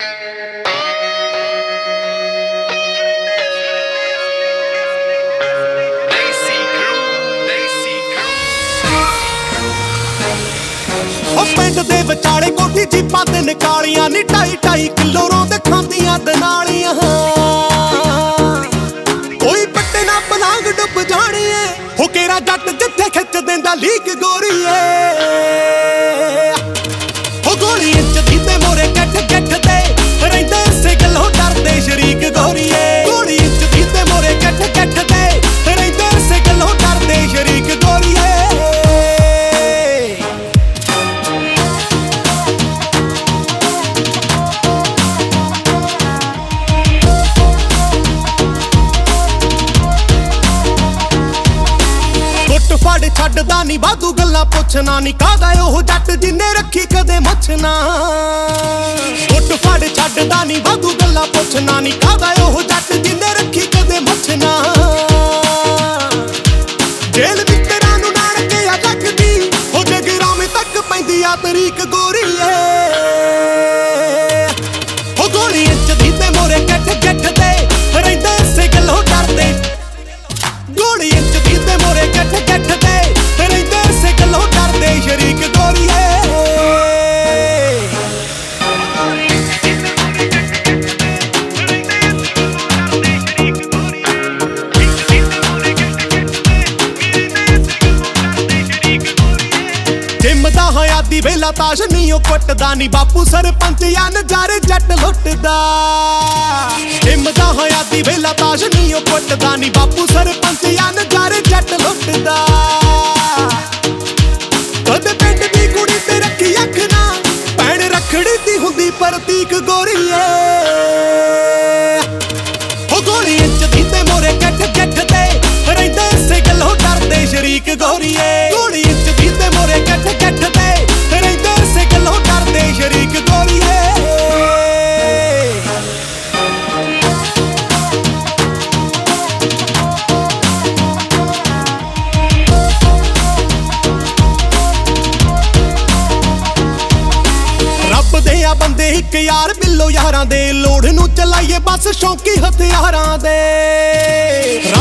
ਪਿੰਡ ਦੇ ਵਿਚਾਲੇ ਕੋਠੀ ਜੀਪਾਂ ਤੇ ਨਿਕਾਲੀਆਂ ਨੀ 2.5 ਕਿਲੋ ਰੋਂਦ ਖਾਂਦੀਆਂ ਦਨਾਲੀਆਂ ਕੋਈ ਪੱਟੇ ਨਾ ਪਲਾਂਗ ਡੁੱਬ ਜਾਣੀ ਏ ਹੋ ਕੇਰਾ ਜੱਟ ਜਿੱਥੇ ਖਿੱਚ ਦਿੰਦਾ ਲੀਕ ਗੋਰੀਏ ਹੋ ਗੋਲੀ ਇੰਚ ਦੀ ਤੇ ਮੋਰੇ ਗੱਠ ਗੱਠ ਤੇ ਰਹਿੰਦੇ ਇਸੇ ਗੱਲੋਂ ਡਰਦੇ ਸ਼ਰੀਕ ਗੋਰੀਏ ਗੋਲੀ ਇੰਚ ਦੀ ਤੇ ਮੋਰੇ ਗੱਠ ਗੱਠ ਤੇ ਰਹਿੰਦੇ ਇਸੇ ਗੱਲੋਂ ਡਰਦੇ ਸ਼ਰੀਕ ਗੋਰੀਏ ਫੜ ਛੱਡਦਾ ਨੀ ਵਾਧੂ ਗੱਲਾਂ ਪੁੱਛਣਾ ਨੀ ਕਾਹਦਾ ਉਹ ਜੱਟ ਜਿੰਨੇ ਰੱਖੀ ਕਦੇ ਮੁੱਛਣਾ ਉੱਟ ਫੜ ਛੱਡਦਾ ਨੀ ਵਾਧੂ ਗੱਲਾਂ ਪੁੱਛਣਾ ਨੀ ਕਾਹਦਾ ਉਹ ਜੱਟ ਜਿੰਨੇ ਰੱਖੀ ਕਦੇ ਮੁੱਛਣਾ ਜੇਲ੍ਹ ਮਿੱਤਰਾਂ ਨੂੰ ਨਾਣ ਕੇ ਆ ਲੱਗਦੀ ਹੋ ਜਗਰਾਵੇਂ ਤੱਕ ਪੈਂਦੀ ਆ ਤਰੀਕ ਗੋਰੀਏ ਹੋ ਗੋਲੀ ਇੰਚ ਦੀ ਤੇ ਮੋਰੇ ਗੱਠ ਗੱਠ ਤੇ ਰਹਿੰਦੇ ਇਸੇ ਗੱਲੋਂ ਡਰਦੇ ਗੋਲੀ ਇੰਚ ਦੀ ਤੇ ਮੋਰੇ ਗੱਠ ਗੱਠ ਤੇ ਰਹਿੰਦੇ ਇਸੇ ਗੱਲੋਂ ਡਰਦੇ ਸ਼ਰੀਕ ਗੋਰੀਏ ਜਿੰਮਦਾ ਹਯਾਤੀ ਵੇਲਾ ਤਾਸ਼ ਨੀ ਉਹ ਕੁੱਟਦਾ ਨੀ ਬਾਪੂ ਸਰਪੰਚ ਆ ਨਜ਼ਾਰੇ ਜੱਟ ਲੁੱਟਦਾ ਜਿੰਮਦਾ ਹਯਾਤੀ ਵੇਲਾ ਤਾਸ਼ ਨੀ ਉਹ ਕੁੱਟਦਾ ਨੀ ਬਾਪੂ ਸਰਪੰਚ ਆ ਨਜ਼ਾਰੇ ਜੱਟ ਲੁੱਟਦਾ ਕਦੇ ਪਿੰਡ ਦੀ ਕੁੜੀ ਤੇ ਰੱਖੀ ਅੱਖ ਨਾ ਭੈਣ ਰੱਖੜੀ ਦੀ ਹੁੰਦੀ ਪ੍ਰਤੀਕ ਗੋਰੀਏ ਹੋ ਗੋਲੀ ਇੰਚ ਦੀ ਤੇ ਮੋਰੇ ਗੱਠ ਗੱਠ ਤੇ ਰਹਿੰਦੇ ਇਸੇ ਗੱਲੋਂ ਡਰਦੇ ਸ਼ਰੀਕ ਗੋਰੀਏ ਗੋਲੀ ਇੰਚ ਦੀ ਤੇ ਮੋਰੇ ਗੱਠ ਗੱਠ ਤੇ ਰਹਿੰਦੇ ਇਸੇ ਗੱਲੋਂ ਡਰਦੇ ਸ਼ਰੀਕ ਗੋਰੀਏ ਬੰਦੇ ਇੱਕ ਯਾਰ ਬਿੱਲੋ ਯਾਰਾਂ ਦੇ ਲੋੜ ਨੂੰ ਚਲਾਈਏ ਬਸ ਸ਼ੌਂਕੀ ਹਥਿਆਰਾਂ ਦੇ